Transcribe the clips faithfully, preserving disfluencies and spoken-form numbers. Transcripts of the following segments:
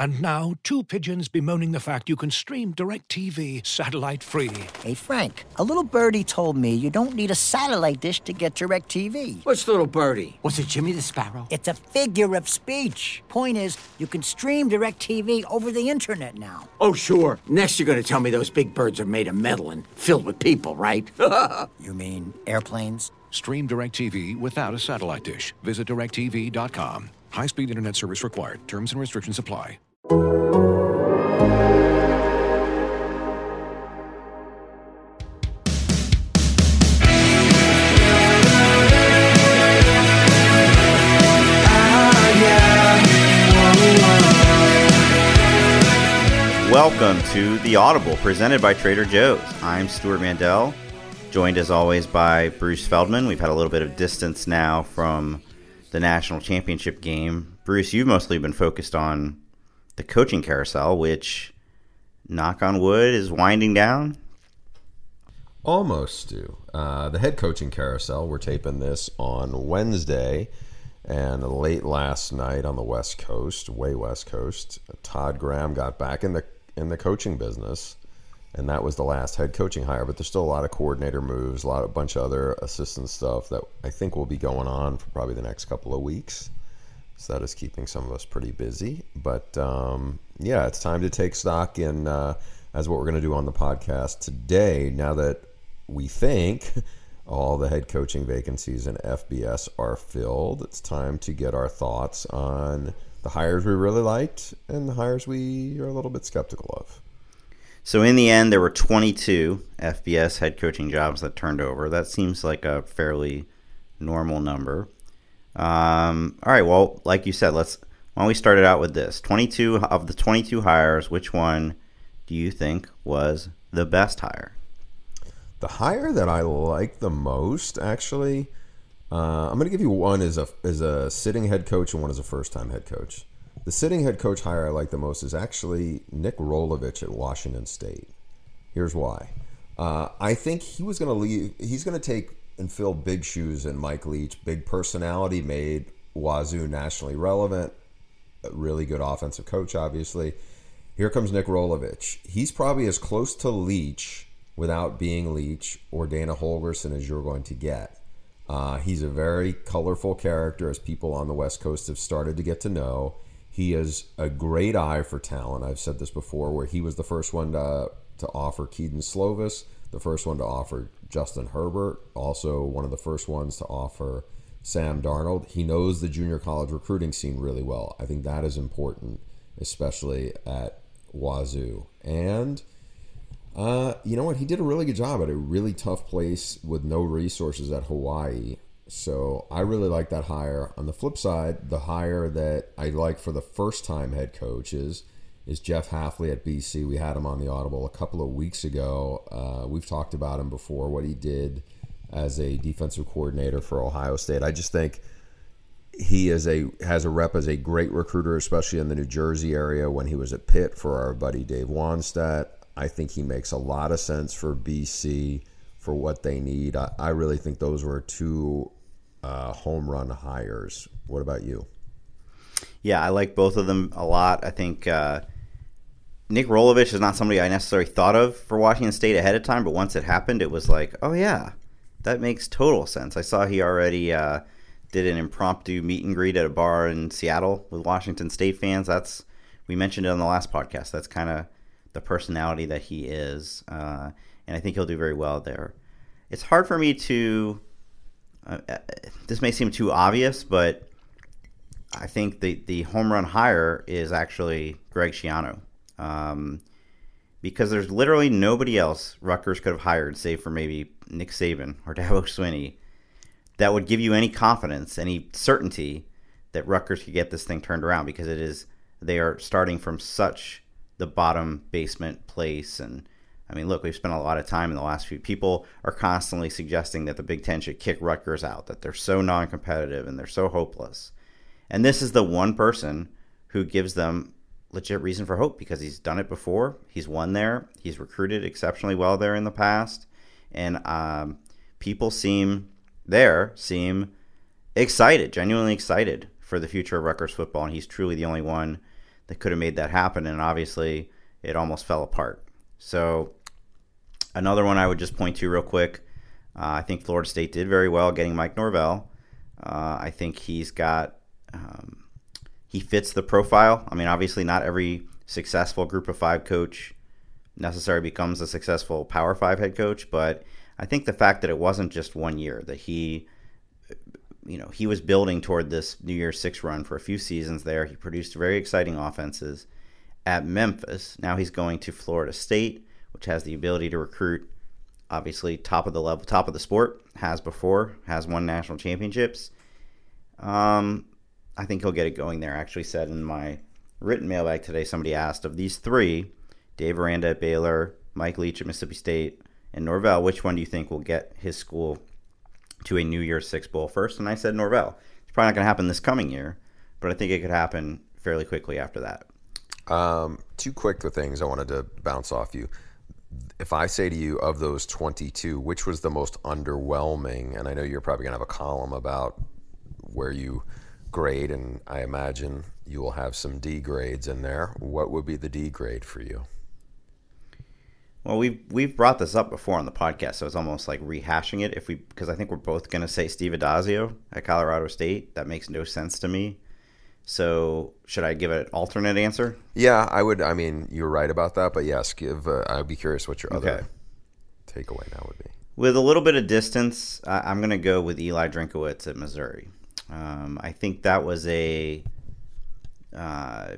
And now, two pigeons bemoaning the fact you can stream DirecTV satellite-free. Hey, Frank, a little birdie told me you don't need a satellite dish to get DirecTV. What's little birdie? Was it Jimmy the Sparrow? It's a figure of speech. Point is, you can stream DirecTV over the internet now. Oh, sure. Next you're going to tell me those big birds are made of metal and filled with people, right? You mean airplanes? Stream DirecTV without a satellite dish. Visit direct T V dot com. High-speed internet service required. Terms and restrictions apply. Welcome to The Audible, presented by Trader Joe's. I'm Stuart Mandel, joined as always by Bruce Feldman. We've had a little bit of distance now from the national championship game. Bruce, you've mostly been focused on the coaching carousel, which, knock on wood, is winding down. Almost, Stu. Uh, the head coaching carousel, we're taping this on Wednesday, and late last night on the West Coast, way West Coast, Todd Graham got back in the in the coaching business, and that was the last head coaching hire. But there's still a lot of coordinator moves, a lot, a bunch of other assistant stuff that I think will be going on for probably the next couple of weeks. So that is keeping some of us pretty busy. But um, yeah, it's time to take stock in uh, as what we're going to do on the podcast today. Now that we think all the head coaching vacancies in F B S are filled, it's time to get our thoughts on the hires we really liked and the hires we are a little bit skeptical of. So in the end, there were twenty-two F B S head coaching jobs that turned over. That seems like a fairly normal number. Um, all right, well, like you said, let's why don't we start it out with this. twenty-two of the twenty-two hires, which one do you think was the best hire? The hire that I like the most, actually, uh, I'm going to give you one as a as a sitting head coach and one as a first-time head coach. The sitting head coach hire I like the most is actually Nick Rolovich at Washington State. Here's why. Uh, I think he was going to leave. He's going to take and fill big shoes in Mike Leach. Big personality, made Wazoo nationally relevant. A really good offensive coach, obviously. Here comes Nick Rolovich. He's probably as close to Leach without being Leach or Dana Holgorsen as you're going to get. Uh, he's a very colorful character, as people on the West Coast have started to get to know. He has a great eye for talent. I've said this before, where he was the first one to, to offer Keaton Slovis, the first one to offer Justin Herbert, also one of the first ones to offer Sam Darnold. He knows the junior college recruiting scene really well. I think that is important, especially at Wazoo. And Uh, you know what? He did a really good job at a really tough place with no resources at Hawaii. So I really like that hire. On the flip side, the hire that I like for the first-time head coach is, is Jeff Hafley at B C. We had him on the Audible a couple of weeks ago. Uh, we've talked about him before, what he did as a defensive coordinator for Ohio State. I just think he is a has a rep as a great recruiter, especially in the New Jersey area when he was at Pitt for our buddy Dave Wannstedt. I think he makes a lot of sense for B C for what they need. I, I really think those were two uh, home run hires. What about you? Yeah, I like both of them a lot. I think uh, Nick Rolovich is not somebody I necessarily thought of for Washington State ahead of time, but once it happened, it was like, oh yeah, that makes total sense. I saw he already uh, did an impromptu meet and greet at a bar in Seattle with Washington State fans. That's we mentioned it on the last podcast. That's kind of the personality that he is, uh, and I think he'll do very well there. It's hard for me to, uh, this may seem too obvious, but I think the, the home run hire is actually Greg Schiano, um, because there's literally nobody else Rutgers could have hired, save for maybe Nick Saban or Dabo Swinney, that would give you any confidence, any certainty that Rutgers could get this thing turned around, because it is, they are starting from such the bottom basement place. And I mean, look, we've spent a lot of time in the last few. People are constantly suggesting that the Big Ten should kick Rutgers out, that they're so non-competitive and they're so hopeless. And this is the one person who gives them legit reason for hope, because he's done it before. He's won there. He's recruited exceptionally well there in the past. And um, people seem there, seem excited, genuinely excited for the future of Rutgers football. And he's truly the only one that could have made that happen, and obviously it almost fell apart. So another one I would just point to real quick, uh, I think Florida State did very well getting Mike Norvell. Uh, I think he's got um, he fits the profile. I mean, obviously not every successful Group of Five coach necessarily becomes a successful Power Five head coach, but I think the fact that it wasn't just one year, that he, you know, he was building toward this New Year's Six run for a few seasons there. He produced very exciting offenses at Memphis. Now he's going to Florida State, which has the ability to recruit, obviously top of the level, top of the sport, has before, has won national championships. Um, I think he'll get it going there. I actually said in my written mailbag today, somebody asked, of these three, Dave Aranda at Baylor, Mike Leach at Mississippi State, and Norvell, which one do you think will get his school to a New Year's Six bowl first? And I said Norvell. It's probably not going to happen this coming year, but I think it could happen fairly quickly after that. Um, two quick things I wanted to bounce off you. If I say to you, of those twenty-two, which was the most underwhelming? And I know you're probably going to have a column about where you grade, and I imagine you will have some D grades in there. What would be the D grade for you? Well, we've we've brought this up before on the podcast, so it's almost like rehashing it. If we, because I think we're both going to say Steve Addazio at Colorado State. That makes no sense to me. So, should I give an alternate answer? Yeah, I would. I mean, you're right about that, but yes, give. Uh, I'd be curious what your Okay. other takeaway now would be. With a little bit of distance, I- I'm going to go with Eli Drinkowitz at Missouri. Um, I think that was a uh,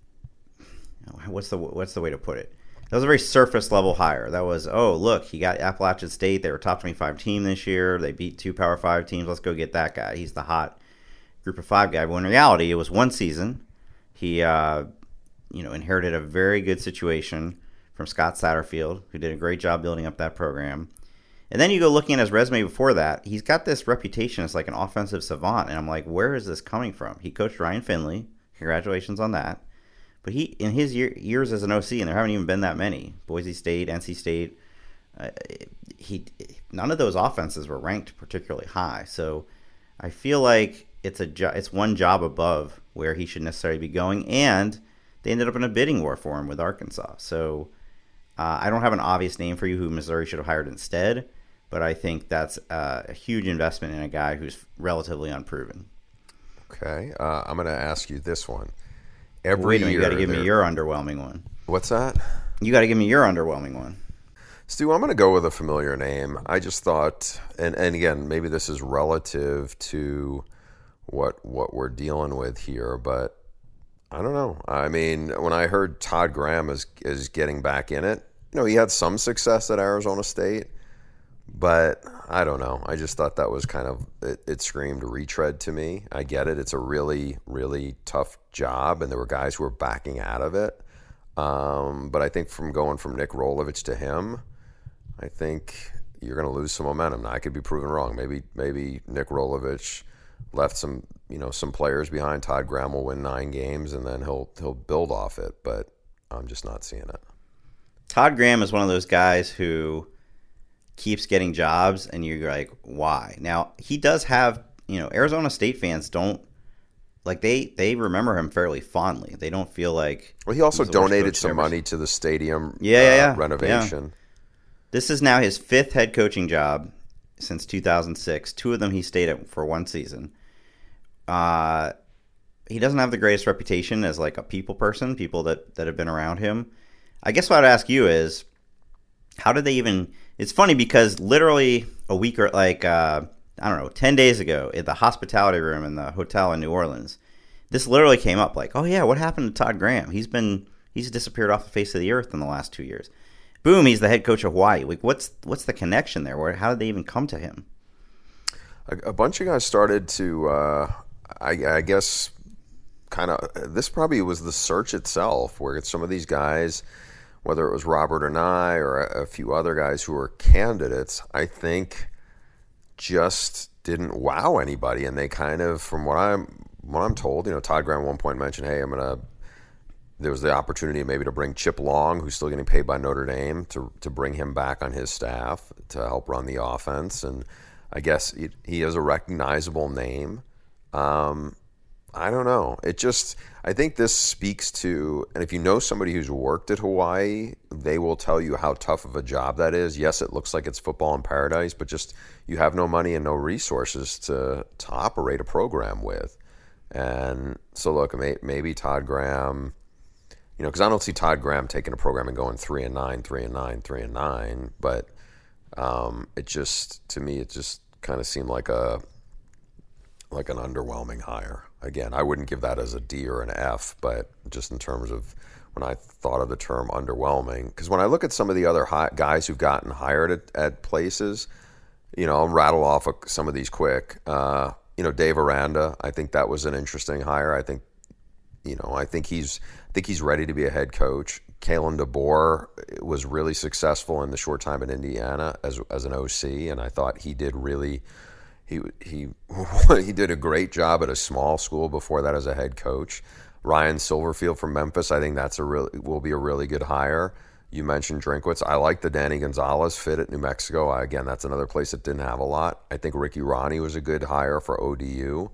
what's the what's the way to put it? That was a very surface level hire. That was, oh, look, he got Appalachian State. They were a top twenty-five team this year. They beat two Power Five teams. Let's go get that guy. He's the hot Group of Five guy. But in reality, it was one season. He, uh, you know, inherited a very good situation from Scott Satterfield, who did a great job building up that program. And then you go looking at his resume before that. He's got this reputation as like an offensive savant, and I'm like, where is this coming from? He coached Ryan Finley. Congratulations on that. But he, in his year, years as an O C, and there haven't even been that many, Boise State, N C State, uh, he none of those offenses were ranked particularly high. So I feel like it's a jo- it's one job above where he should necessarily be going, and they ended up in a bidding war for him with Arkansas. So uh, I don't have an obvious name for you who Missouri should have hired instead, but I think that's uh, a huge investment in a guy who's relatively unproven. Okay, uh, I'm going to ask you this one. Every Wait a minute, year, you got to give there- me your underwhelming one. What's that? You got to give me your underwhelming one. Stu, I'm going to go with a familiar name. I just thought, and, and again, maybe this is relative to what what we're dealing with here, but I don't know. I mean, when I heard Todd Graham is is getting back in it, you know, he had some success at Arizona State, but I don't know. I just thought that was kind of, it, it screamed retread to me. I get it. It's a really, really tough job, and there were guys who were backing out of it. Um, but I think from going from Nick Rolovich to him, I think you're going to lose some momentum. Now, I could be proven wrong. Maybe maybe Nick Rolovich left some, you know, some players behind. Todd Graham will win nine games, and then he'll he'll build off it. But I'm just not seeing it. Todd Graham is one of those guys who keeps getting jobs, and you're like, why? Now, he does have, you know, Arizona State fans don't, like, they, they remember him fairly fondly. They don't feel like... Well, he also he's the worst donated coach some ever. money to the stadium Yeah, yeah, uh, yeah. renovation. Yeah. This is now his fifth head coaching job since two thousand six. Two of them he stayed at for one season. Uh, he doesn't have the greatest reputation as like a people person, people that, that have been around him. I guess what I'd ask you is, how did they even... It's funny because literally a week or like, uh, I don't know, ten days ago at the hospitality room in the hotel in New Orleans, this literally came up like, oh yeah, what happened to Todd Graham? He's been, he's disappeared off the face of the earth in the last two years. Boom, he's the head coach of Hawaii. Like, what's what's the connection there? Where, how did they even come to him? A, a bunch of guys started to, uh, I, I guess, kind of, this probably was the search itself, where some of these guys, whether it was Robert or Nye or a, a few other guys who were candidates, I think just didn't wow anybody. And they kind of, from what I'm what I'm told, you know, Todd Graham at one point mentioned, hey, I'm going to, there was the opportunity maybe to bring Chip Long, who's still getting paid by Notre Dame, to to bring him back on his staff to help run the offense. And I guess he, he is a recognizable name. Um, I don't know. It just, I think this speaks to, and if you know somebody who's worked at Hawaii, they will tell you how tough of a job that is. Yes, it looks like it's football in paradise, but just you have no money and no resources to, to operate a program with. And so, look, may, maybe Todd Graham, you know, because I don't see Todd Graham taking a program and going three and nine, three and nine, three and nine, but um, it just, to me, it just kind of seemed like a, like an underwhelming hire. Again, I wouldn't give that as a D or an F, but just in terms of when I thought of the term underwhelming, because when I look at some of the other hi- guys who've gotten hired at, at places, you know, I'll rattle off a, some of these quick. Uh, you know, Dave Aranda, I think that was an interesting hire. I think, you know, I think he's, I think he's ready to be a head coach. Kalen DeBoer was really successful in the short time in Indiana as as an O C, and I thought he did really. He he he did a great job at a small school before that as a head coach. Ryan Silverfield from Memphis, I think that's a really will be a really good hire. You mentioned Drinkwitz. I like the Danny Gonzalez fit at New Mexico. I, again, that's another place that didn't have a lot. I think Ricky Ronnie was a good hire for O D U.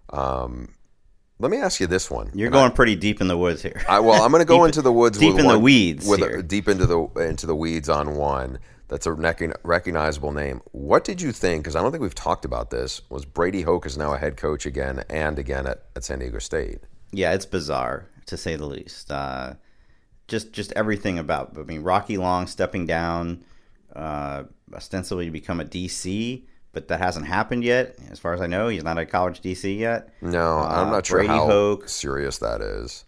Um, let me ask you this one. You're and going I, pretty deep in the woods here. I, well, I'm going to go deep, into the woods. Deep with in one, the weeds with here. A, deep into the into the weeds on one. That's a recognizable name. What did you think, because I don't think we've talked about this, was Brady Hoke is now a head coach again and again at, at San Diego State? Yeah, it's bizarre, to say the least. Uh, just just everything about, I mean, Rocky Long stepping down, uh, ostensibly to become a D C, but that hasn't happened yet. As far as I know, he's not a college D C yet. No, uh, I'm not sure Brady how Hoke, serious that is.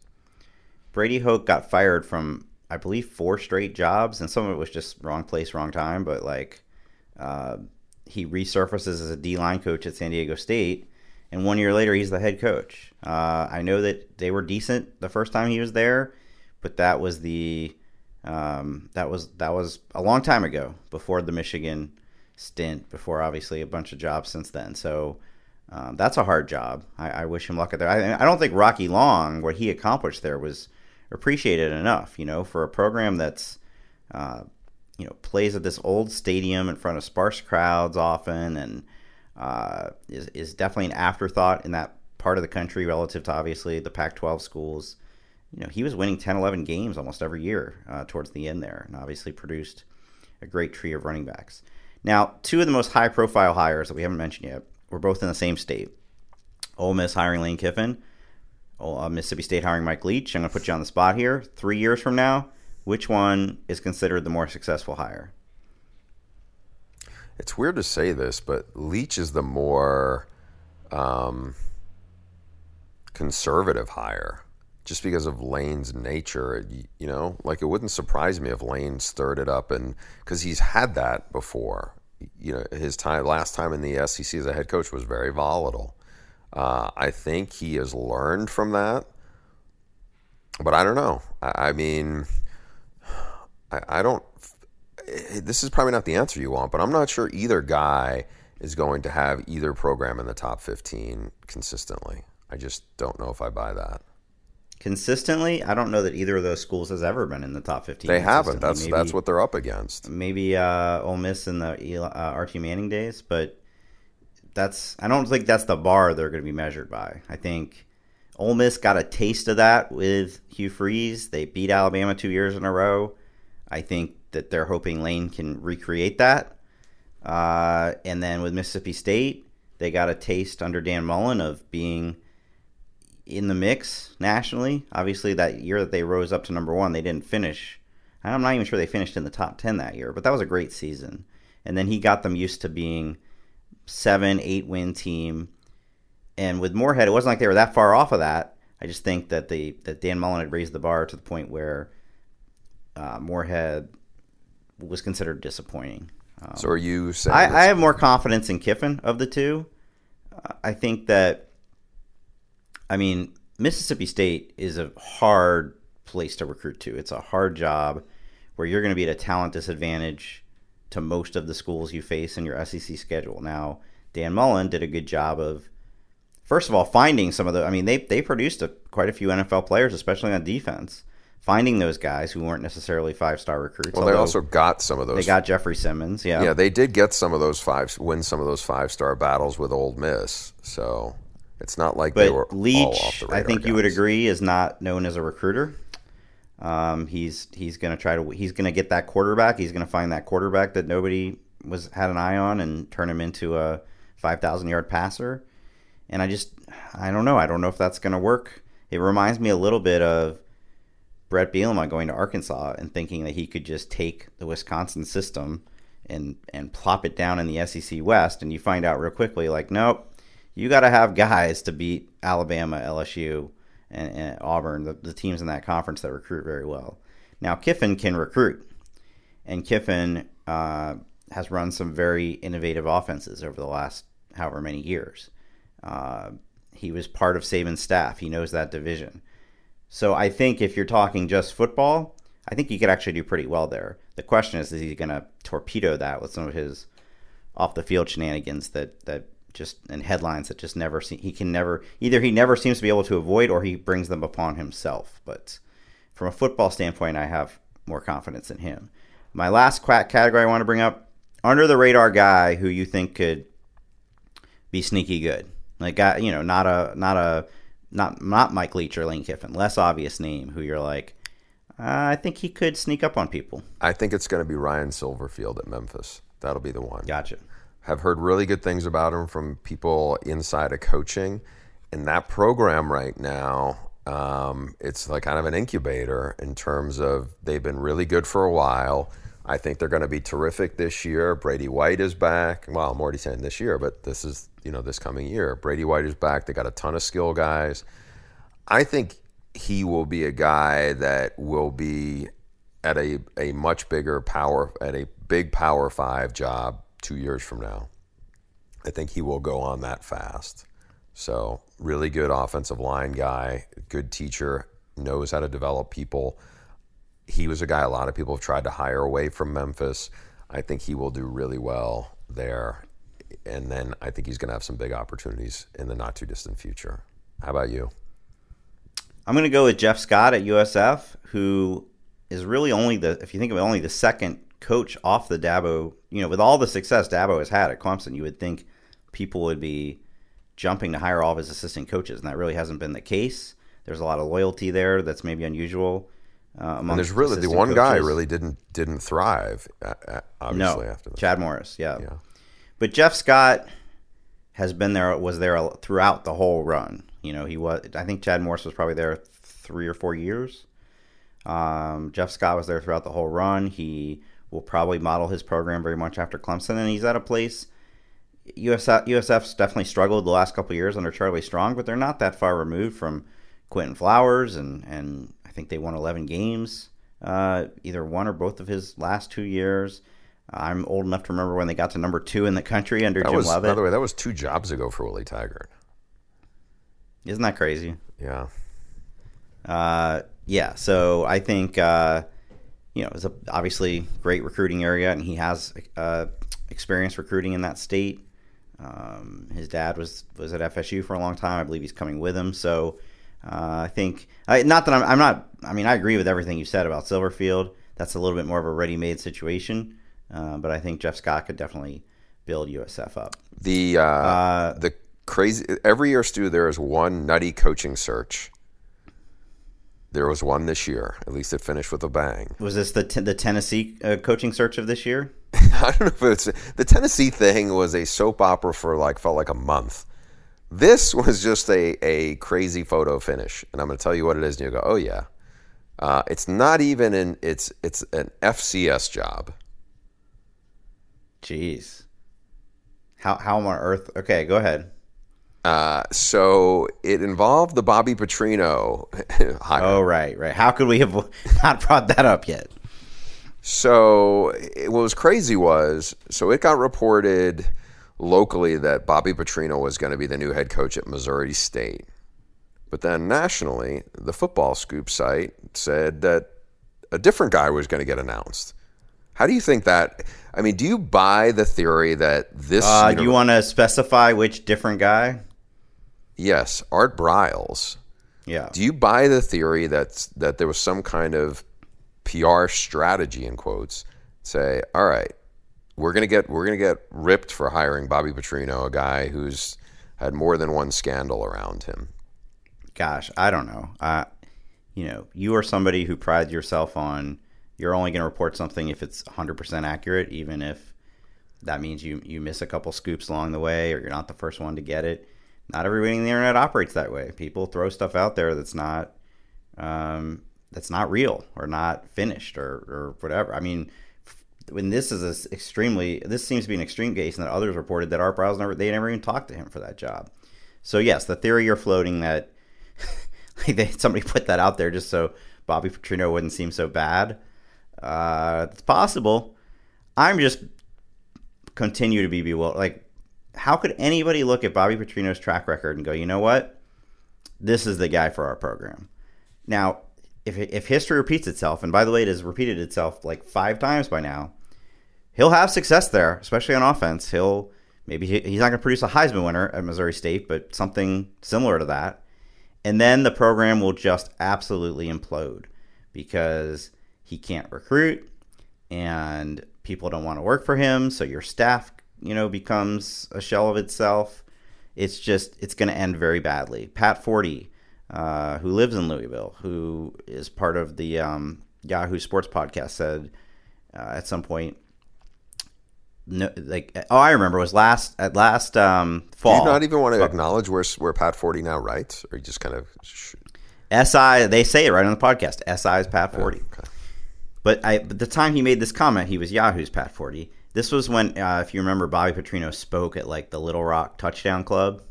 Brady Hoke got fired from, I believe, four straight jobs, and some of it was just wrong place, wrong time. But like, uh, he resurfaces as a D-line coach at San Diego State, and one year later, he's the head coach. Uh, I know that they were decent the first time he was there, but that was the um, that was that was a long time ago, before the Michigan stint, before obviously a bunch of jobs since then. So um, that's a hard job. I, I wish him luck at there. I, I don't think Rocky Long, what he accomplished there, was appreciated enough, you know, for a program that's, uh, you know, plays at this old stadium in front of sparse crowds often, and uh, is is definitely an afterthought in that part of the country relative to obviously the Pac twelve schools. You know, he was winning ten, eleven games almost every year uh, towards the end there, and obviously produced a great tree of running backs. Now, two of the most high-profile hires that we haven't mentioned yet were both in the same state. Ole Miss hiring Lane Kiffin. Uh, Mississippi State hiring Mike Leach. I'm going to put you on the spot here. Three years from now, which one is considered the more successful hire? It's weird to say this, but Leach is the more um, conservative hire, just because of Lane's nature. You know, like, it wouldn't surprise me if Lane stirred it up, and because he's had that before. You know, his time last time in the S E C as a head coach was very volatile. Uh, I think he has learned from that, but I don't know. I, I mean, I, I don't. This is probably not the answer you want, but I'm not sure either guy is going to have either program in the top fifteen consistently. I just don't know if I buy that. Consistently, I don't know that either of those schools has ever been in the top fifteen. They haven't. That's maybe, that's what they're up against. Maybe uh, Ole Miss in the uh, Archie Manning days, but that's I don't think that's the bar they're going to be measured by. I think Ole Miss got a taste of that with Hugh Freeze. They beat Alabama two years in a row. I think that they're hoping Lane can recreate that. Uh, and then with Mississippi State, they got a taste under Dan Mullen of being in the mix nationally. Obviously, that year that they rose up to number one, they didn't finish. I'm not even sure they finished in the top ten that year, but that was a great season. And then he got them used to being seven, eight win team. And with Moorhead, it wasn't like they were that far off of that. I just think that the that Dan Mullen had raised the bar to the point where uh, Moorhead was considered disappointing. Um, so are you saying I, I have more confidence in Kiffin of the two. Uh, I think that, I mean, Mississippi State is a hard place to recruit to. It's a hard job where you're going to be at a talent disadvantage to most of the schools you face in your S E C schedule. Now, Dan Mullen did a good job of, first of all, finding some of the, I mean, they they produced a, quite a few N F L players, especially on defense, finding those guys who weren't necessarily five-star recruits. Well, they also got some of those. They got Jeffrey Simmons, yeah. Yeah, they did get some of those five, win some of those five-star battles with Ole Miss. So, It's not like they were But all Leach, off the I radar think you would guys. agree, is not known as a recruiter. Um, he's he's going to try to he's going to get that quarterback. He's going to find that quarterback that nobody was had an eye on and turn him into a five thousand yard passer. And I just I don't know. I don't know if that's going to work. It reminds me a little bit of Brett Bielema going to Arkansas and thinking that he could just take the Wisconsin system and and plop it down in the S E C West, and you find out real quickly, like, nope, you got to have guys to beat Alabama, L S U, and, and Auburn, the, the teams in that conference that recruit very well. Now, Kiffin can recruit, and Kiffin uh, has run some very innovative offenses over the last however many years. Uh, he was part of Saban's staff. He knows that division. So I think if you're talking just football, I think he could actually do pretty well there. The question is, is he going to torpedo that with some of his off-the-field shenanigans that, that just and headlines that just never see, he can never either he never seems to be able to avoid or he brings them upon himself. But from a football standpoint, I have more confidence in him. My last category I want to bring up, under the radar guy who you think could be sneaky good, like you know, not a not a not not Mike Leach or Lane Kiffin, less obvious name who you're like, uh, I think he could sneak up on people. I think it's going to be Ryan Silverfield at Memphis. That'll be the one. Gotcha. Have heard really good things about him from people inside of coaching. And that program right now, um, it's like kind of an incubator in terms of they've been really good for a while. I think they're going to be terrific this year. Brady White is back. Well, I'm already saying this year, but this is, you know, this coming year. Brady White is back. They got a ton of skill guys. I think he will be a guy that will be at a, a much bigger power, at a big Power Five job two years from now. I think he will go on that fast. So really good offensive line guy, good teacher, knows how to develop people. He was a guy a lot of people have tried to hire away from Memphis. I think he will do really well there. And then I think he's going to have some big opportunities in the not too distant future. How about you? I'm going to go with Jeff Scott at U S F, who is really only the, if you think of it, only the second coach off the Dabo. You know, with all the success Dabo has had at Clemson, you would think people would be jumping to hire all of his assistant coaches, and that really hasn't been the case. There's a lot of loyalty there that's maybe unusual. Uh, and there's really the one coaches. guy really didn't didn't thrive. Uh, obviously, no, after that. Chad Morris, yeah. yeah. But Jeff Scott has been there, was there throughout the whole run. You know, he was. I think Chad Morris was probably there three or four years. Um, Jeff Scott was there throughout the whole run. He will probably model his program very much after Clemson, and he's at a place. U S F, U S F's definitely struggled the last couple of years under Charlie Strong, but they're not that far removed from Quentin Flowers, and, and I think they won eleven games, uh, either one or both of his last two years. I'm old enough to remember when they got to number two in the country under that Jim was, Leavitt. By the way, that was two jobs ago for Willie Taggart. Isn't that crazy? Yeah. Uh, yeah, so I think, uh, you know, it's a obviously great recruiting area, and he has uh, experience recruiting in that state. Um, his dad was, was at F S U for a long time. I believe he's coming with him. So uh, I think, I, not that I'm, I'm not, I mean, I agree with everything you said about Silverfield. That's a little bit more of a ready-made situation. Uh, but I think Jeff Scott could definitely build U S F up. The uh, uh, the crazy every year, Stu, there is one nutty coaching search. There was one this year. At least it finished with a bang. Was this the t- the Tennessee uh, coaching search of this year? I don't know if it's the Tennessee thing was a soap opera for like felt like a month. This was just a a crazy photo finish, and I'm going to tell you what it is, and you go, oh yeah, uh, it's not even an it's it's an F C S job. Jeez. How how on earth? Okay, go ahead. Uh, so it involved the Bobby Petrino hire. Oh, right, right. How could we have not brought that up yet? So it, what was crazy was, so it got reported locally that Bobby Petrino was going to be the new head coach at Missouri State. But then nationally, the Football Scoop site said that a different guy was going to get announced. How do you think that? I mean, do you buy the theory that this? Uh, do you want to specify which different guy? Yes, Art Briles. Yeah. Do you buy the theory that that there was some kind of P R strategy in quotes? Say, all right, we're gonna get we're gonna get ripped for hiring Bobby Petrino, a guy who's had more than one scandal around him? Gosh, I don't know. Uh, you know, you are somebody who prides yourself on you're only going to report something if it's one hundred percent accurate, even if that means you, you miss a couple scoops along the way or you're not the first one to get it. Not everybody on the internet operates that way. People throw stuff out there that's not um, that's not real or not finished or, or whatever. I mean, when this is a extremely, this seems to be an extreme case, and that others reported that Art Briles never, they never even talked to him for that job. So yes, the theory you're floating that like they, somebody put that out there just so Bobby Petrino wouldn't seem so bad. Uh, it's possible. I'm just continue to be bewildered. Like, how could anybody look at Bobby Petrino's track record and go, you know what? This is the guy for our program. Now, if if history repeats itself, and by the way, it has repeated itself like five times by now, he'll have success there, especially on offense. He'll maybe he, he's not going to produce a Heisman winner at Missouri State, but something similar to that. And then the program will just absolutely implode because he can't recruit and people don't want to work for him. So your staff, you know, becomes a shell of itself. It's just, it's going to end very badly. Pat Forty, uh, who lives in Louisville, who is part of the um, Yahoo Sports podcast, said uh, at some point, no, like, oh, I remember it was last at last um, fall. Do you not even want to acknowledge where where Pat Forty now writes, or you just kind of sh- S I? They say it right on the podcast. S I is Pat Forty. Oh, okay. But I, at the time he made this comment, he was Yahoo's Pat Forty. This was when, uh, if you remember, Bobby Petrino spoke at like the Little Rock Touchdown Club,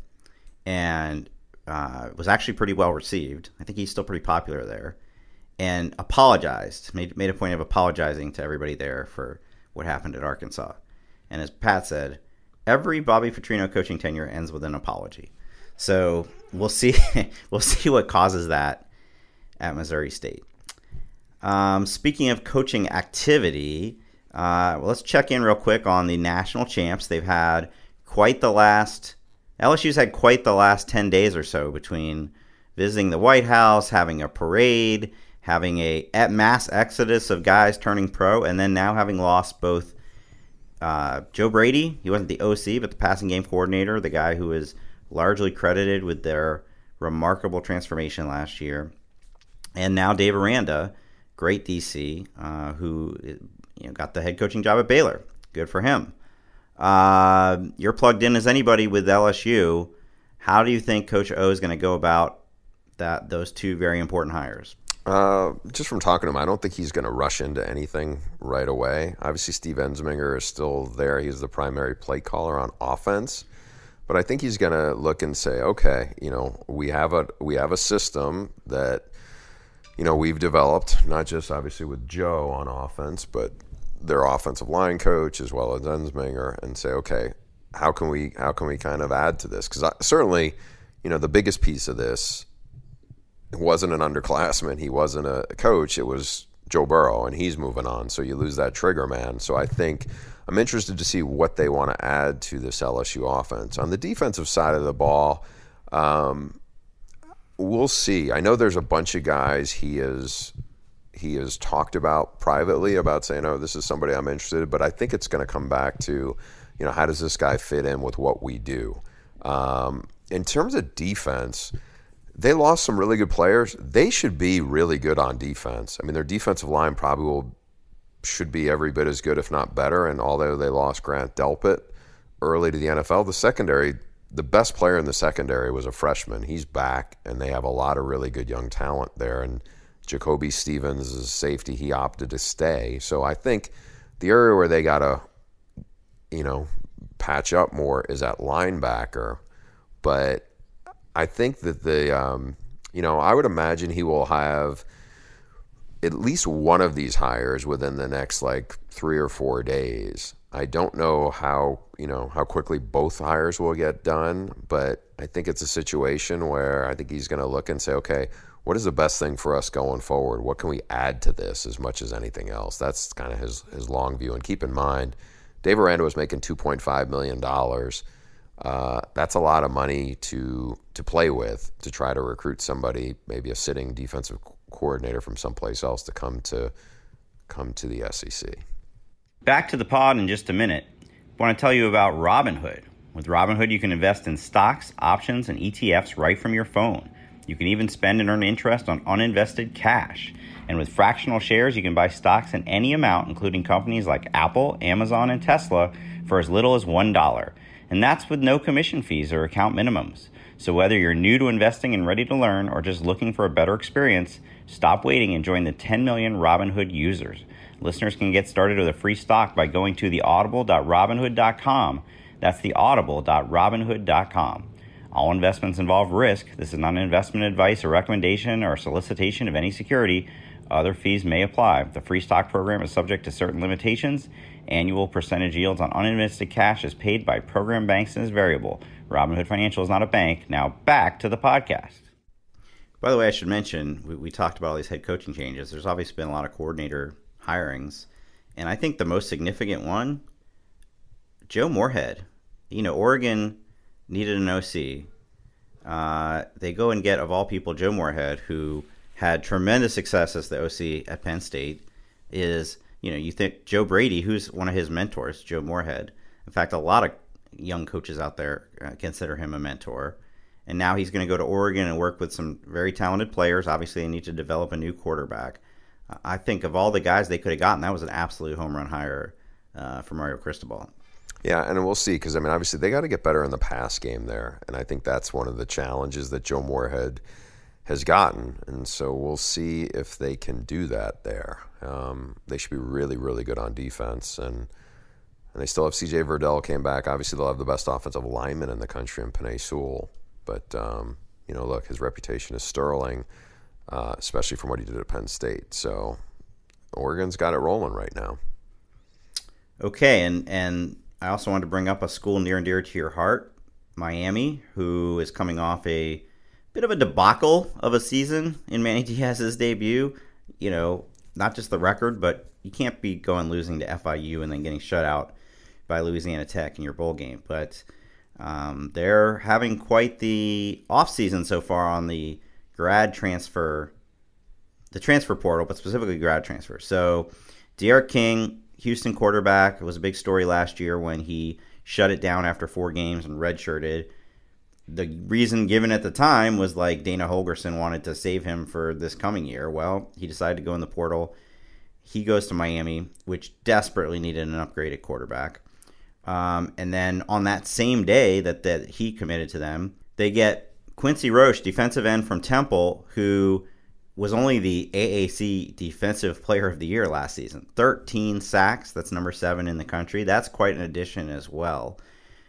and uh, was actually pretty well received. I think he's still pretty popular there, and apologized, made made a point of apologizing to everybody there for what happened at Arkansas. And as Pat said, every Bobby Petrino coaching tenure ends with an apology. So we'll see. We'll see what causes that at Missouri State. Um, speaking of coaching activity, uh, well, let's check in real quick on the national champs. They've had quite the last. L S U's had quite the last ten days or so between visiting the White House, having a parade, having a mass exodus of guys turning pro, and then now having lost both. Uh, Joe Brady, he wasn't the O C, but the passing game coordinator, the guy who is largely credited with their remarkable transformation last year. And now Dave Aranda, great D C, uh, who you know got the head coaching job at Baylor. Good for him. Uh, you're plugged in as anybody with L S U. How do you think Coach O is going to go about that? Those two very important hires. Uh, just from talking to him, I don't think he's going to rush into anything right away. Obviously, Steve Ensminger is still there. He's the primary play caller on offense. But I think he's going to look and say, okay, you know, we have a we have a system that, you know, we've developed, not just obviously with Joe on offense, but their offensive line coach as well as Ensminger, and say, okay, how can we how can we kind of add to this? Because certainly, you know, the biggest piece of this, it wasn't an underclassman. He wasn't a coach. It was Joe Burrow, and he's moving on. So you lose that trigger man. So I think I'm interested to see what they want to add to this L S U offense. On the defensive side of the ball, um, we'll see. I know there's a bunch of guys he is he has talked about privately about saying, oh, this is somebody I'm interested in. But I think it's going to come back to, you know, how does this guy fit in with what we do? Um, in terms of defense, they lost some really good players. They should be really good on defense. I mean, their defensive line probably will, should be every bit as good, if not better. And although they lost Grant Delpit early to the N F L, the secondary, the best player in the secondary was a freshman. He's back, and they have a lot of really good young talent there. And Jacoby Stevens is safety. He opted to stay. So I think the area where they got to, you know, patch up more is at linebacker. But I think that the, um, you know, I would imagine he will have at least one of these hires within the next like three or four days. I don't know how, you know, how quickly both hires will get done, but I think it's a situation where I think he's going to look and say, okay, what is the best thing for us going forward? What can we add to this as much as anything else? That's kind of his, his long view. And keep in mind, Dave Aranda was making two point five million dollars. Uh, that's a lot of money to to play with to try to recruit somebody, maybe a sitting defensive coordinator from someplace else to come to come to the S E C. Back to the pod in just a minute. I want to tell you about Robinhood, With Robinhood, you can invest in stocks, options, and E T Fs right from your phone. You can even spend and earn interest on uninvested cash. And with fractional shares, you can buy stocks in any amount, including companies like Apple, Amazon, and Tesla, for as little as one dollar. And that's with no commission fees or account minimums. So whether you're new to investing and ready to learn, or just looking for a better experience, stop waiting and join the ten million Robinhood users. Listeners can get started with a free stock by going to the audible dot robinhood dot com. That's the audible dot robinhood dot com. All investments involve risk. This is not an investment advice or recommendation or solicitation of any security. Other fees may apply. The free stock program is subject to certain limitations. Annual percentage yields on uninvested cash is paid by program banks and is variable. Robinhood Financial is not a bank. Now back to the podcast. By the way, I should mention, we, we talked about all these head coaching changes. There's obviously been a lot of coordinator hirings. And I think the most significant one, Joe Moorhead. You know, Oregon needed an O C. Uh, they go and get, of all people, Joe Moorhead, who had tremendous success as the O C at Penn State. Is, you know, you think Joe Brady, who's one of his mentors, Joe Moorhead. In fact, a lot of young coaches out there uh, consider him a mentor. And now he's going to go to Oregon and work with some very talented players. Obviously, they need to develop a new quarterback. Uh, I think of all the guys they could have gotten, that was an absolute home run hire uh, for Mario Cristobal. Yeah, and we'll see, because, I mean, obviously they got to get better in the pass game there, and I think that's one of the challenges that Joe Moorhead has gotten, and so we'll see if they can do that there. Um, they should be really, really good on defense, and and they still have C J Verdell came back. Obviously, they'll have the best offensive lineman in the country in Penei Sewell, but, um, you know, look, his reputation is sterling, uh, especially from what he did at Penn State, so Oregon's got it rolling right now. Okay, and and I also wanted to bring up a school near and dear to your heart, Miami, who is coming off a bit of a debacle of a season in Manny Diaz's debut. You know, not just the record, but you can't be going losing to F I U and then getting shut out by Louisiana Tech in your bowl game. But um, they're having quite the offseason so far on the grad transfer, the transfer portal, but specifically grad transfer. So D'Eriq King, Houston quarterback, it was a big story last year when he shut it down after four games and redshirted. The reason given at the time was like Dana Holgorsen wanted to save him for this coming year. Well, he decided to go in the portal. He goes to Miami, which desperately needed an upgraded quarterback. Um, and then on that same day that, that he committed to them, they get Quincy Roche, defensive end from Temple, who was only the A A C Defensive Player of the Year last season. thirteen sacks. That's number seven in the country. That's quite an addition as well.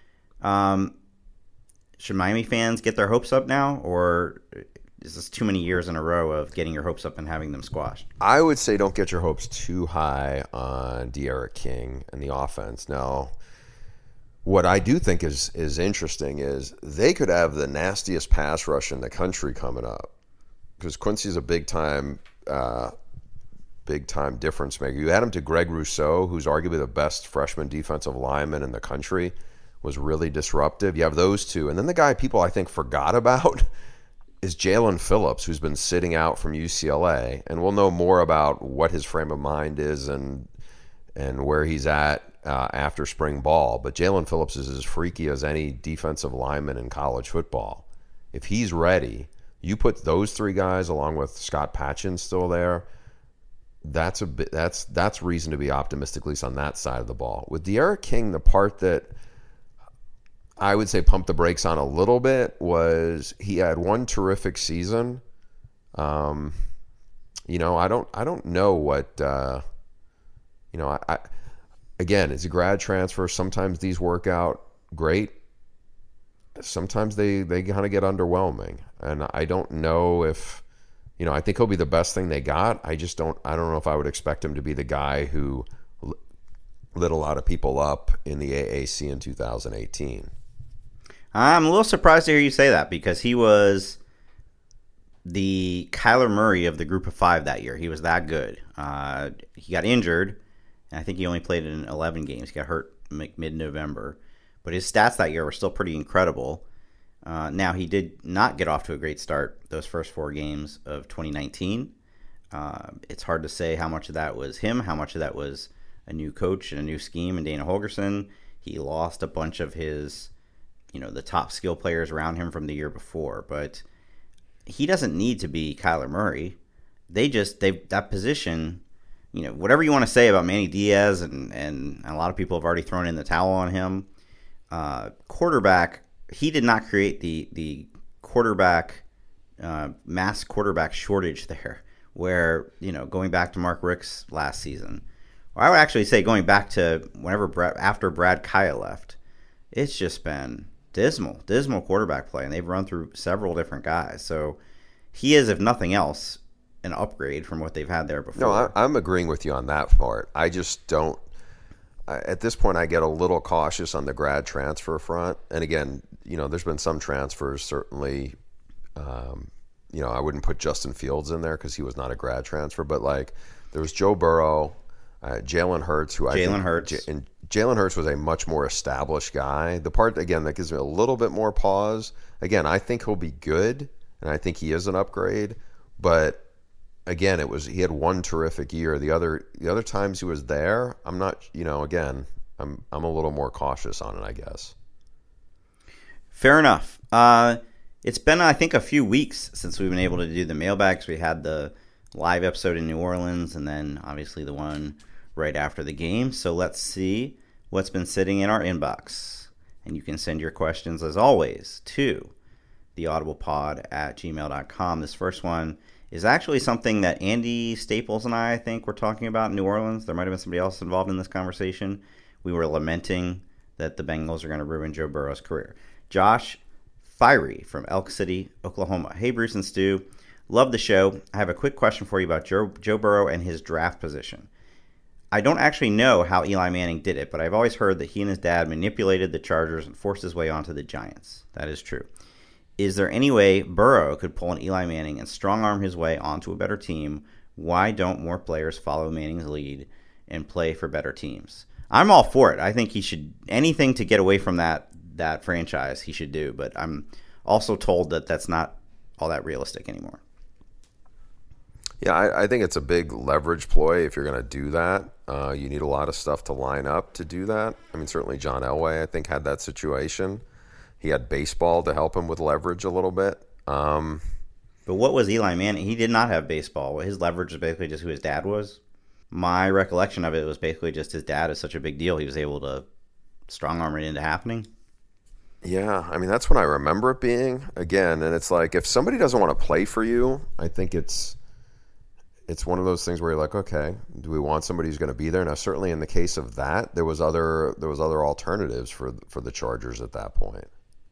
Um, should Miami fans get their hopes up now, or is this too many years in a row of getting your hopes up and having them squashed? I would say don't get your hopes too high on D'Eriq King and the offense. Now, what I do think is is interesting is they could have the nastiest pass rush in the country coming up, because Quincy's a big time, uh, big time difference maker. You add him to Greg Rousseau, who's arguably the best freshman defensive lineman in the country, was really disruptive. You have those two, and then the guy people I think forgot about is Jalen Phillips, who's been sitting out from U C L A, and we'll know more about what his frame of mind is and and where he's at uh, after spring ball. But Jalen Phillips is as freaky as any defensive lineman in college football. If he's ready, you put those three guys along with Scott Patchin still there. That's a bit. That's that's reason to be optimistic, at least on that side of the ball. With D'Eriq King, the part that I would say pump the brakes on a little bit was he had one terrific season. Um, you know, I don't, I don't know what, uh, you know, I, I, again, it's a grad transfer. Sometimes these work out great. Sometimes they, they kind of get underwhelming. And I don't know if, you know, I think he'll be the best thing they got. I just don't, I don't know if I would expect him to be the guy who lit a lot of people up in the A A C in two thousand eighteen. I'm a little surprised to hear you say that, because he was the Kyler Murray of the group of five that year. He was that good. Uh, he got injured, and I think he only played in eleven games. He got hurt mid-November. But his stats that year were still pretty incredible. Uh, now, he did not get off to a great start those first four games of twenty nineteen. Uh, it's hard to say how much of that was him, how much of that was a new coach and a new scheme in Dana Holgorsen. He lost a bunch of his you know, the top skill players around him from the year before. But he doesn't need to be Kyler Murray. They just, they that position, you know, whatever you want to say about Manny Diaz, and, and a lot of people have already thrown in the towel on him. Uh, quarterback, he did not create the, the quarterback, uh, mass quarterback shortage there, where, you know, going back to Mark Richt's last season, or I would actually say going back to whenever Brad, after Brad Kaya left, it's just been dismal, dismal quarterback play, and they've run through several different guys. So he is, if nothing else, an upgrade from what they've had there before. No, I, I'm agreeing with you on that part. I just don't. I, at this point, I get a little cautious on the grad transfer front. And again, you know, there's been some transfers, certainly. Um, you know, I wouldn't put Justin Fields in there because he was not a grad transfer. But, like, there was Joe Burrow, uh, Jalen Hurts, who I Jalen think, Hurts. J- and Jalen Hurts was a much more established guy. The part, again, that gives me a little bit more pause, again, I think he'll be good, and I think he is an upgrade. But, again, it was he had one terrific year. The other the other times he was there, I'm not, you know, again, I'm I'm a little more cautious on it, I guess. Fair enough. Uh, it's been, I think, a few weeks since we've been able to do the mailbags. We had the live episode in New Orleans, and then obviously the one right after the game. So let's see what's been sitting in our inbox. And you can send your questions, as always, to theaudiblepod at gmail dot com. This first one is actually something that Andy Staples and I, I think, were talking about in New Orleans. There might have been somebody else involved in this conversation. We were lamenting that the Bengals are going to ruin Joe Burrow's career. Josh Fiery from Elk City, Oklahoma. Hey, Bruce and Stu. Love the show. I have a quick question for you about Joe, Joe Burrow and his draft position. I don't actually know how Eli Manning did it, but I've always heard that he and his dad manipulated the Chargers and forced his way onto the Giants. That is true. Is there any way Burrow could pull an Eli Manning and strong-arm his way onto a better team? Why don't more players follow Manning's lead and play for better teams? I'm all for it. I think he should, anything to get away from that that franchise he should do, but I'm also told that that's not all that realistic anymore. Yeah, I, I think it's a big leverage ploy if you're going to do that. Uh, you need a lot of stuff to line up to do that. I mean, certainly John Elway, I think, had that situation. He had baseball to help him with leverage a little bit. Um, but what was Eli Manning? He did not have baseball. His leverage was basically just who his dad was. My recollection of it was basically just his dad is such a big deal. He was able to strong-arm it into happening. Yeah, I mean, that's what I remember it being. Again, and it's like, if somebody doesn't want to play for you, I think it's it's one of those things where you're like, okay, do we want somebody who's going to be there? Now, certainly in the case of that, there was other there was other alternatives for for the Chargers at that point.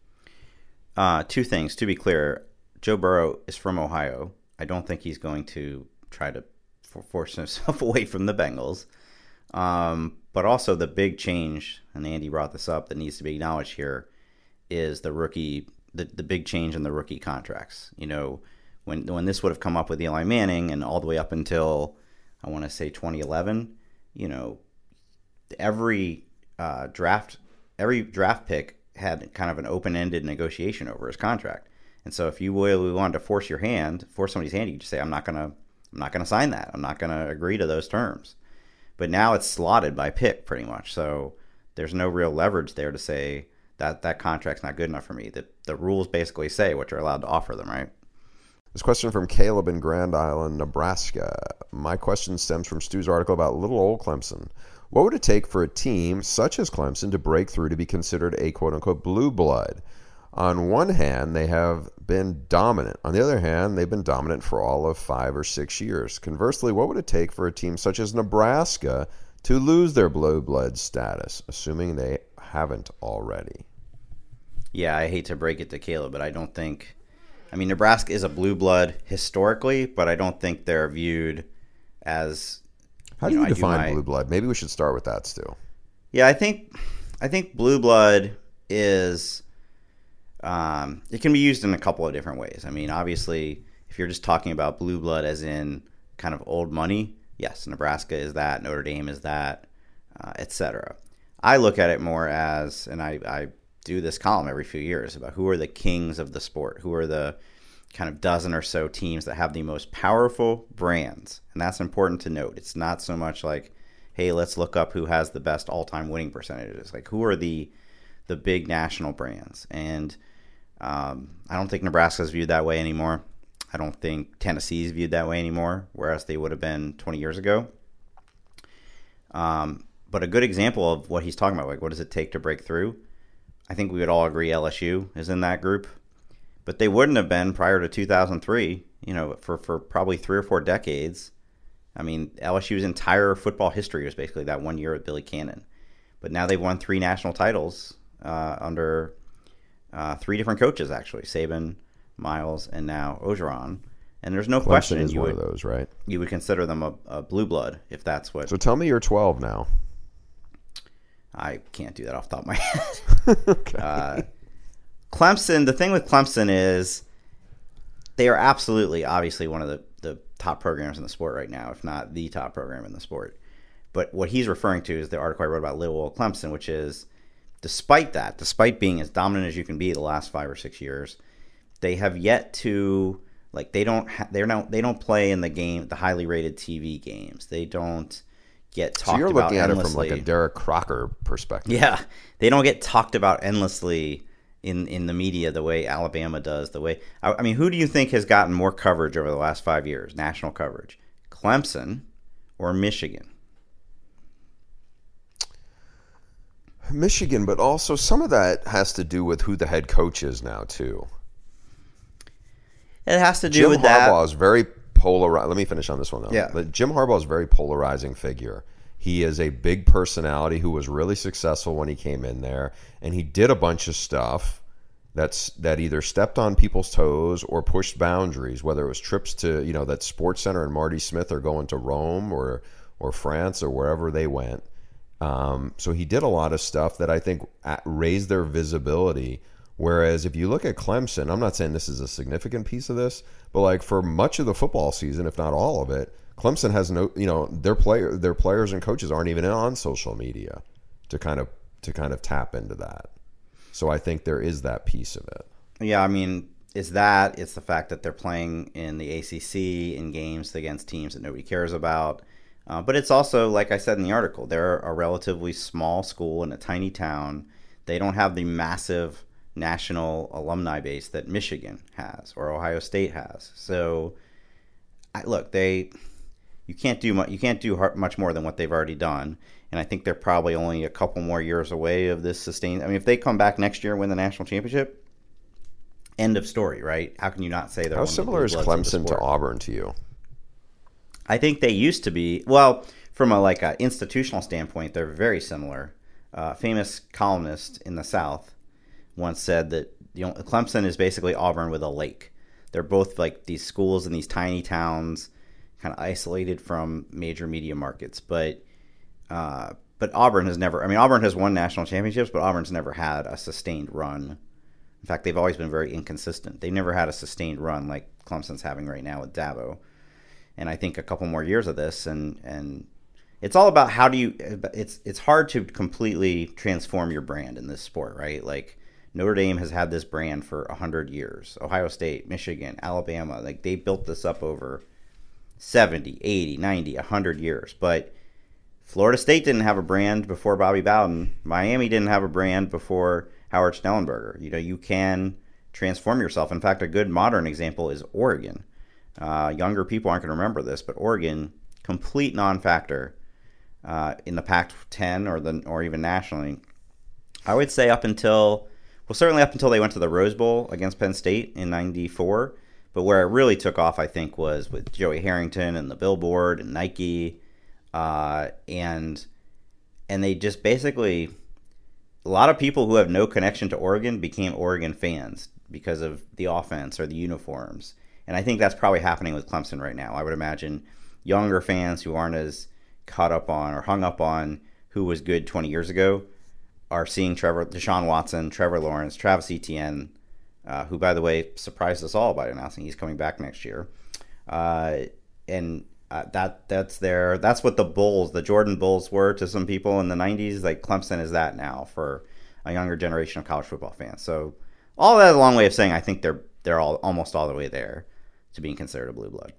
Uh, two things. To be clear, Joe Burrow is from Ohio. I don't think he's going to try to f- force himself away from the Bengals. Um, but also the big change, and Andy brought this up, that needs to be acknowledged here, is the rookie, the, the big change in the rookie contracts. You know, when when this would have come up with Eli Manning and all the way up until, I want to say twenty eleven, you know, every uh, draft, every draft pick had kind of an open-ended negotiation over his contract. And so if you really wanted to force your hand, force somebody's hand, you could just say, I'm not going to, I'm not going to sign that. I'm not going to agree to those terms. But now it's slotted by pick pretty much. So there's no real leverage there to say that that contract's not good enough for me. The, the rules basically say what you're allowed to offer them, right? This question from Caleb in Grand Island, Nebraska. My question stems from Stu's article about little old Clemson. What would it take for a team such as Clemson to break through to be considered a quote-unquote blue blood? On one hand, they have been dominant. On the other hand, they've been dominant for all of five or six years. Conversely, what would it take for a team such as Nebraska to lose their blue blood status, assuming they haven't already? Yeah, I hate to break it to Caleb, but I don't think... I mean, Nebraska is a blue blood historically, but I don't think they're viewed as... How do you, you know, define my, blue blood? Maybe we should start with that, Stu. Yeah, I think I think blue blood is... Um, it can be used in a couple of different ways. I mean, obviously, if you're just talking about blue blood as in kind of old money, yes, Nebraska is that, Notre Dame is that, uh, et cetera. I look at it more as, and I, I do this column every few years about who are the kings of the sport, who are the kind of dozen or so teams that have the most powerful brands. And that's important to note. It's not so much like, hey, let's look up who has the best all-time winning percentages. Like, who are the the big national brands. And um, I don't think Nebraska's viewed that way anymore. I don't think Tennessee's viewed that way anymore, whereas they would have been twenty years ago. Um, but a good example of what he's talking about, like what does it take to break through? I think we would all agree L S U is in that group. But they wouldn't have been prior to two thousand three, you know, for, for probably three or four decades. I mean, L S U's entire football history was basically that one year with Billy Cannon. But now they've won three national titles uh, under uh, three different coaches, actually. Saban, Miles, and now Orgeron. And there's no Clemson question is you one would, of those, right? you would consider them a, a blue blood, if that's what... So tell me you're twelve now. I can't do that off the top of my head. Okay. Uh, Clemson, the thing with Clemson is they are absolutely, obviously, one of the, the top programs in the sport right now, if not the top program in the sport. But what he's referring to is the article I wrote about Little Old Clemson, which is, despite that, despite being as dominant as you can be the last five or six years, they have yet to, like, they don't, ha- they're not, they don't play in the game, the highly rated T V games. They don't get talked about. So you're looking at endlessly. it from like a Derek Crocker perspective. Yeah, they don't get talked about endlessly in, in the media the way Alabama does. The way I, I mean, who do you think has gotten more coverage over the last five years, national coverage? Clemson or Michigan? Michigan, but also some of that has to do with who the head coach is now too. It has to do Jim with Harbaugh that. is very polarized. Let me finish on this one though. Yeah. But Jim Harbaugh is a very polarizing figure. He is a big personality who was really successful when he came in there, and he did a bunch of stuff that's that either stepped on people's toes or pushed boundaries, whether it was trips to, you know, that Sports Center and Marty Smith are going to Rome or or France or wherever they went. Um, so he did a lot of stuff that I think raised their visibility. Whereas if you look at Clemson, I'm not saying this is a significant piece of this, but like for much of the football season, if not all of it, Clemson has no, you know, their player, their players and coaches aren't even on social media to kind of to kind of tap into that. So I think there is that piece of it. Yeah, I mean, it's that. It's the fact that they're playing in the A C C in games against teams that nobody cares about. Uh, but it's also, like I said in the article, they're a relatively small school in a tiny town. They don't have the massive national alumni base that Michigan has or Ohio State has. So, I, look, they you can't do much. You can't do much more than what they've already done. And I think they're probably only a couple more years away of this sustained. I mean, if they come back next year and win the national championship, end of story, right? How can you not say they're How one of the similar blue is bloods of the Clemson to sport? Auburn to you? I think they used to be, well, from a like a institutional standpoint, they're very similar. Uh, famous columnist in the South once said that, you know, Clemson is basically Auburn with a lake. They're both like these schools in these tiny towns, kind of isolated from major media markets. But uh, but Auburn has never, I mean, Auburn has won national championships, but Auburn's never had a sustained run. In fact, they've always been very inconsistent. They've never had a sustained run like Clemson's having right now with Dabo. And I think a couple more years of this, and and it's all about how do you. It's it's hard to completely transform your brand in this sport, right? Like Notre Dame has had this brand for a hundred years. Ohio State, Michigan, Alabama, like they built this up over seventy, eighty, ninety, a hundred years. But Florida State didn't have a brand before Bobby Bowden. Miami didn't have a brand before Howard Schnellenberger. You know, you can transform yourself. In fact, a good modern example is Oregon. Uh, younger people aren't going to remember this, but Oregon, complete non-factor uh, in the Pac ten or the or even nationally. I would say up until, well, certainly up until they went to the Rose Bowl against Penn State in ninety-four. But where it really took off, I think, was with Joey Harrington and the Billboard and Nike, uh, and and they just basically, a lot of people who have no connection to Oregon became Oregon fans because of the offense or the uniforms. And I think that's probably happening with Clemson right now. I would imagine younger fans who aren't as caught up on or hung up on who was good twenty years ago are seeing Trevor, Deshaun Watson, Trevor Lawrence, Travis Etienne, uh, who, by the way, surprised us all by announcing he's coming back next year. Uh, and uh, that that's their that's what the Bulls, the Jordan Bulls, were to some people in the nineties. Like Clemson is that now for a younger generation of college football fans. So all that is a long way of saying I think they're they're all almost all the way there to being considered a blue blood.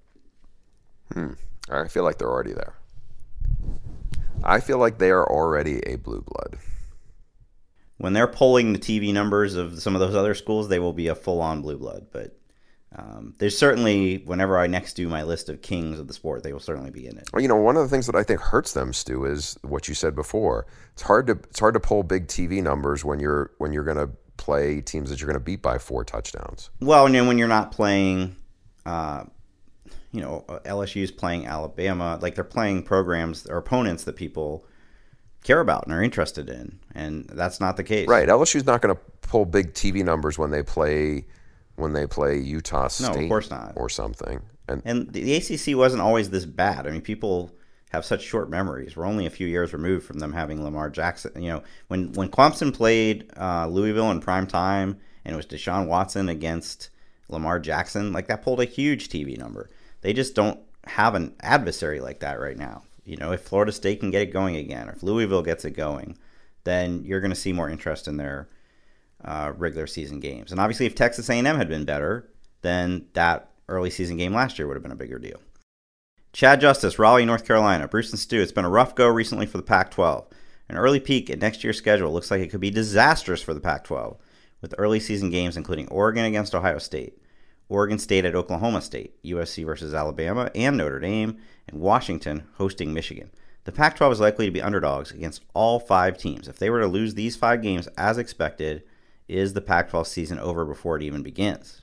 Hmm. I feel like they're already there. I feel like they are already a blue blood. when they're pulling the T V numbers of some of those other schools, they will be a full-on blue blood. But um, there's certainly, whenever I next do my list of kings of the sport, they will certainly be in it. Well, you know, one of the things that I think hurts them, Stu, is what you said before. It's hard to it's hard to pull big T V numbers when you're when you're going to play teams that you're going to beat by four touchdowns. Well, and then when you're not playing, uh, you know, L S U's playing Alabama, like they're playing programs or opponents that people care about and are interested in, and that's not the case. Right. L S U's not going to pull big T V numbers when they play when they play Utah State. No, of course not. Or something. And, and the A C C wasn't always this bad. I mean, people have such short memories. We're only a few years removed from them having Lamar Jackson. You know, when, when Clemson played uh, Louisville in prime time and it was Deshaun Watson against Lamar Jackson, like that pulled a huge T V number. They just don't have an adversary like that right now. You know, if Florida State can get it going again, or if Louisville gets it going, then you're going to see more interest in their uh, regular season games. And obviously, if Texas A and M had been better, then that early season game last year would have been a bigger deal. Chad Justice, Raleigh, North Carolina. Bruce and Stu, it's been a rough go recently for the Pac twelve. An early peek at next year's schedule looks like it could be disastrous for the Pac twelve, with early season games including Oregon against Ohio State, Oregon State at Oklahoma State, U S C versus Alabama and Notre Dame, and Washington hosting Michigan. The Pac twelve is likely to be underdogs against all five teams. If they were to lose these five games as expected, is the Pac twelve season over before it even begins?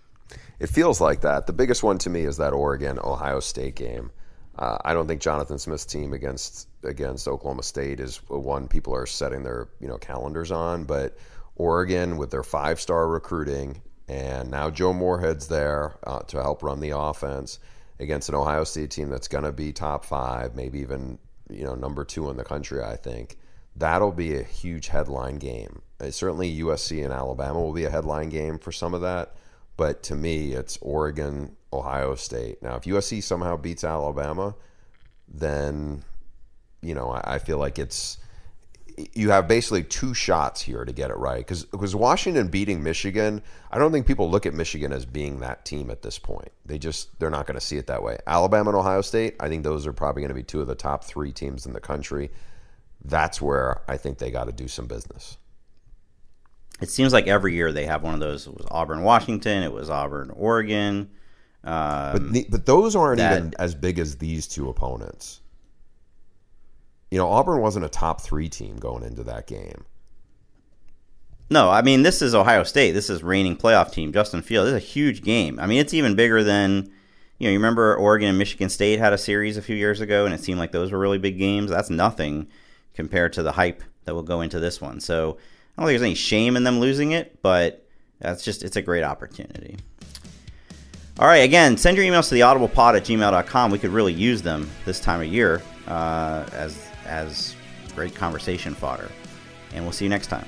It feels like that. The biggest one to me is that Oregon-Ohio State game. Uh, I don't think Jonathan Smith's team against against Oklahoma State is one people are setting their you know calendars on, but Oregon with their five-star recruiting, and now Joe Moorhead's there uh, to help run the offense against an Ohio State team that's going to be top five, maybe even you know number two in the country, I think. That'll be a huge headline game. Uh, certainly U S C and Alabama will be a headline game for some of that. But to me, it's Oregon, Ohio State. Now, if U S C somehow beats Alabama, then, you know, I, I feel like it's you have basically two shots here to get it right. Because because Washington beating Michigan, I don't think people look at Michigan as being that team at this point. They just, they're not going to see it that way. Alabama and Ohio State, I think those are probably going to be two of the top three teams in the country. That's where I think they got to do some business. It seems like every year they have one of those. It was Auburn, Washington. It was Auburn, Oregon. Um, but, the, but those aren't that, even as big as these two opponents. You know, Auburn wasn't a top three team going into that game. No, I mean, this is Ohio State. This is reigning playoff team, Justin Fields. This is a huge game. I mean, it's even bigger than, you know, you remember Oregon and Michigan State had a series a few years ago, and it seemed like those were really big games. That's nothing compared to the hype that will go into this one. So I don't think there's any shame in them losing it, but that's just, it's a great opportunity. All right, again, send your emails to the audible pod at gmail dot com. We could really use them this time of year uh, as as great conversation fodder. And we'll see you next time.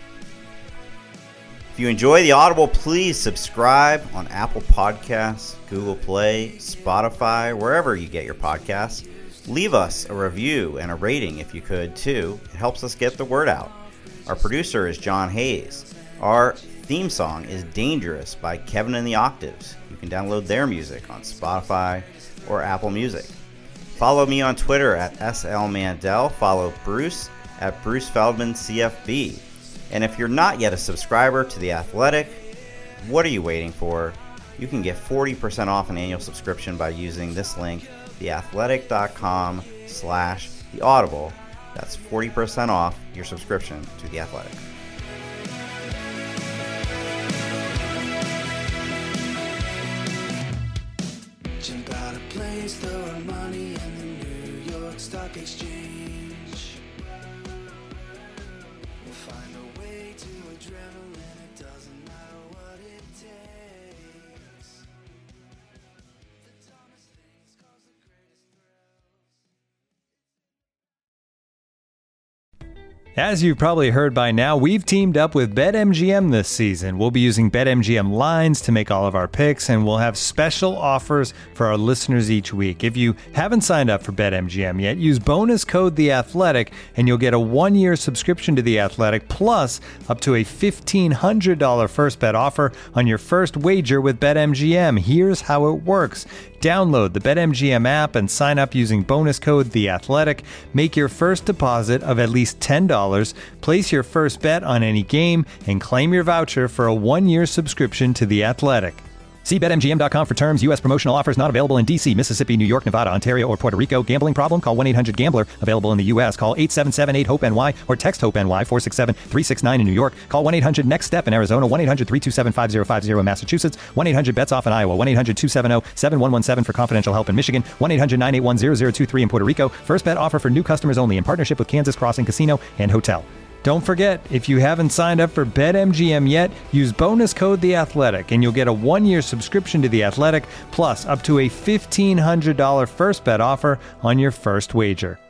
If you enjoy The Audible, please subscribe on Apple Podcasts, Google Play, Spotify, wherever you get your podcasts. Leave us a review and a rating if you could, too. It helps us get the word out. Our producer is John Hayes. Our theme song is Dangerous by Kevin and the Octaves. You can download their music on Spotify or Apple Music. Follow me on Twitter at S L Mandel. Follow Bruce at Bruce Feldman C F B. And if you're not yet a subscriber to The Athletic, what are you waiting for? You can get forty percent off an annual subscription by using this link, theathletic.com slash the audible. That's forty percent off your subscription to The Athletic. Jump out of place, throw money in the New York Stock Exchange. We'll find a way to adrenaline, it doesn't matter what it takes. The dumbest things cause the greatest thrills. As you've probably heard by now, we've teamed up with BetMGM this season. We'll be using BetMGM lines to make all of our picks, and we'll have special offers for our listeners each week. If you haven't signed up for BetMGM yet, use bonus code The Athletic, and you'll get a one-year subscription to The Athletic, plus up to a fifteen hundred dollars first bet offer on your first wager with BetMGM. Here's how it works. Download the BetMGM app and sign up using bonus code THEATHLETIC. Make your first deposit of at least ten dollars, place your first bet on any game, and claim your voucher for a one-year subscription to The Athletic. See Bet M G M dot com for terms. U S promotional offers not available in D C, Mississippi, New York, Nevada, Ontario, or Puerto Rico. Gambling problem? Call one eight hundred gambler. Available in the U S. Call eight seven seven eight hope N Y or text HOPE-NY four six seven three six nine in New York. Call one eight hundred next step in Arizona. one eight hundred three two seven five zero five zero in Massachusetts. one eight hundred bets off in Iowa. one eight hundred two seven zero seven one one seven for confidential help in Michigan. one eight hundred nine eight one zero zero two three in Puerto Rico. First bet offer for new customers only in partnership with Kansas Crossing Casino and Hotel. Don't forget, if you haven't signed up for BetMGM yet, use bonus code The Athletic, and you'll get a one-year subscription to The Athletic, plus up to a fifteen hundred dollars first bet offer on your first wager.